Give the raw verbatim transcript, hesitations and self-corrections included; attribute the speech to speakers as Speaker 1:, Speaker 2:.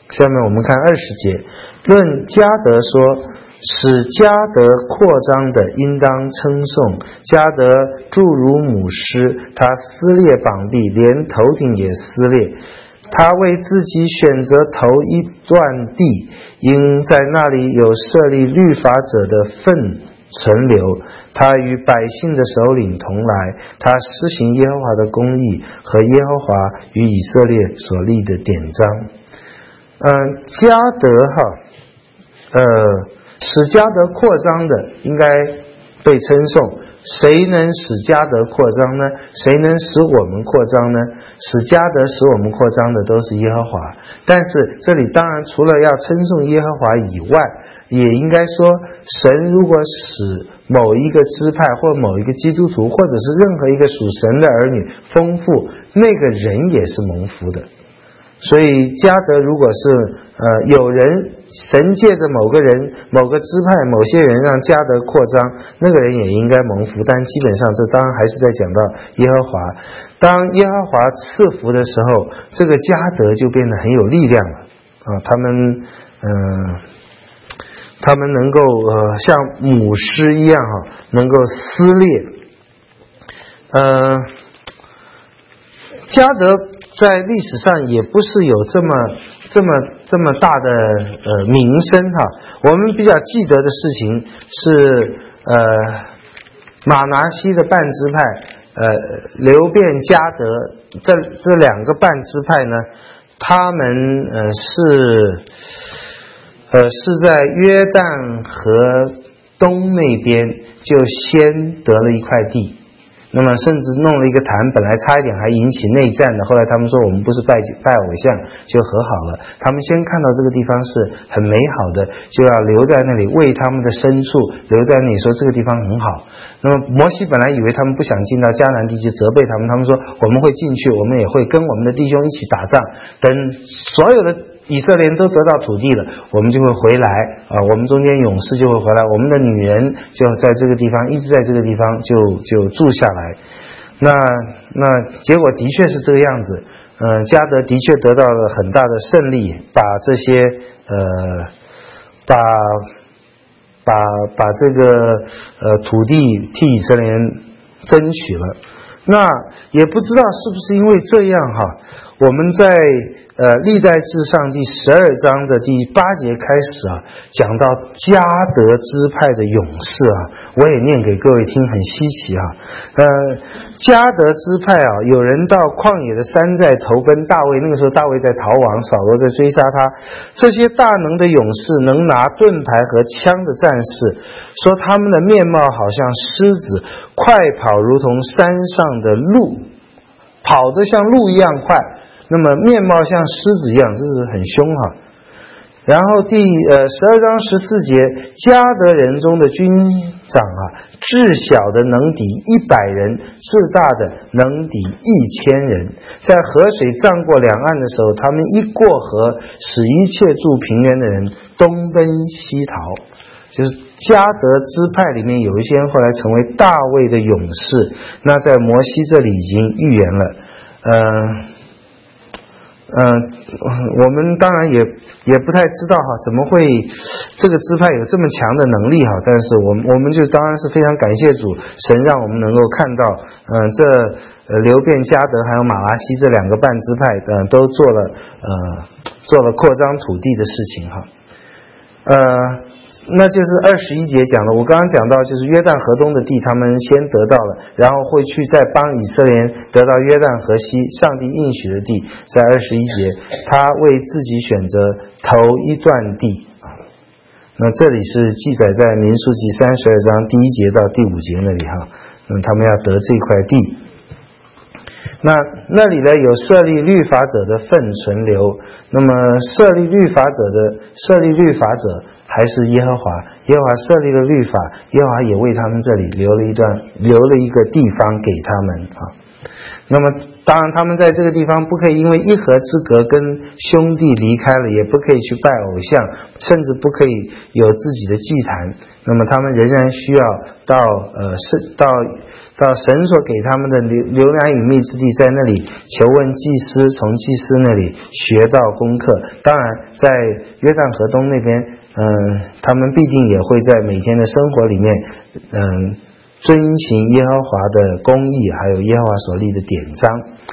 Speaker 1: 下面我们看二十节，论迦得说，使迦得扩张的应当称颂，迦得诸如母狮，他撕裂膀臂，连头顶也撕裂。他为自己选择头一段地，因在那里有设立律法者的份存留。他与百姓的首领同来，他施行耶和华的公义和耶和华与以色列所立的典章。嗯，迦得哈，呃，使迦得扩张的应该被称颂。谁能使迦得扩张呢？谁能使我们扩张呢？使迦得使我们扩张的都是耶和华。但是这里当然除了要称颂耶和华以外，也应该说，神如果使某一个支派或某一个基督徒，或者是任何一个属神的儿女丰富，那个人也是蒙福的。所以迦得如果是呃有人神借着某个人某个支派某些人让迦得扩张，那个人也应该蒙福。但基本上这当然还是在讲到耶和华。当耶和华赐福的时候，这个迦得就变得很有力量了啊！他们嗯、呃，他们能够呃像母狮一样哈、啊，能够撕裂。呃，迦得在历史上也不是有这么这么这么大的呃名声哈。我们比较记得的事情是呃马拿西的半支派，呃流便、迦得这这两个半支派呢，他们呃是呃是在约旦河东那边就先得了一块地。那么甚至弄了一个坛，本来差一点还引起内战的，后来他们说我们不是拜拜偶像，就和好了。他们先看到这个地方是很美好的，就要留在那里，为他们的牲畜留在那里，说这个地方很好。那么摩西本来以为他们不想进到迦南地，就责备他们，他们说我们会进去，我们也会跟我们的弟兄一起打仗，等所有的以色列人都得到土地了，我们就会回来啊、呃！我们中间勇士就会回来，我们的女人就在这个地方，一直在这个地方就就住下来。那那结果的确是这个样子，嗯、呃，迦得的确得到了很大的胜利，把这些呃，把把把这个呃土地替以色列人争取了。那也不知道是不是因为这样哈，我们在呃历代志上第十二章的第八节开始啊，讲到迦得支派的勇士啊，我也念给各位听，很稀奇啊。呃，迦得支派啊，有人到旷野的山寨投奔大卫，那个时候大卫在逃亡，扫罗在追杀他。这些大能的勇士，能拿盾牌和枪的战士，说他们的面貌好像狮子，快跑如同山上的鹿，跑得像鹿一样快，那么面貌像狮子一样，这是很凶哈。然后第呃十二章十四节，迦得人中的军长啊，至小的能抵一百人，至大的能抵一千人。在河水涨过两岸的时候，他们一过河，使一切住平原的人东奔西逃。就是迦得支派里面有一些人后来成为大卫的勇士，那在摩西这里已经预言了。嗯、呃。嗯、呃，我们当然也也不太知道哈，怎么会这个支派有这么强的能力哈？但是我们我们就当然是非常感谢主，神让我们能够看到，嗯、呃，这呃流便、迦得还有马拉西这两个半支派，嗯、呃，都做了呃做了扩张土地的事情哈，呃。那就是二十一节讲了，我刚刚讲到就是约旦河东的地他们先得到了，然后会去再帮以色列人得到约旦河西上帝应许的地。在二十一节他为自己选择头一段地啊，那这里是记载在民数记三十二章第一节到第五节那里哈，那他们要得这块地。那那里呢有设立律法者的份存留，那么设立律法者的设立律法者还是耶和华，耶和华设立了律法，耶和华也为他们这里留了一段留了一个地方给他们啊。那么当然他们在这个地方不可以因为一河之隔跟兄弟离开了，也不可以去拜偶像，甚至不可以有自己的祭坛，那么他们仍然需要到呃是到到到神所给他们的流流奶与蜜之地，在那里求问祭司，从祭司那里学到功课。当然在约旦河东那边嗯、呃，他们必定也会在每天的生活里面嗯、呃，遵行耶和华的公义，还有耶和华所立的典章。